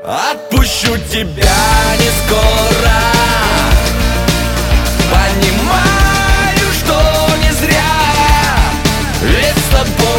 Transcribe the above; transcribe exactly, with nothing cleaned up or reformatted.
Отпущу тебя не скоро. Понимаю, что не зря, ведь с тобой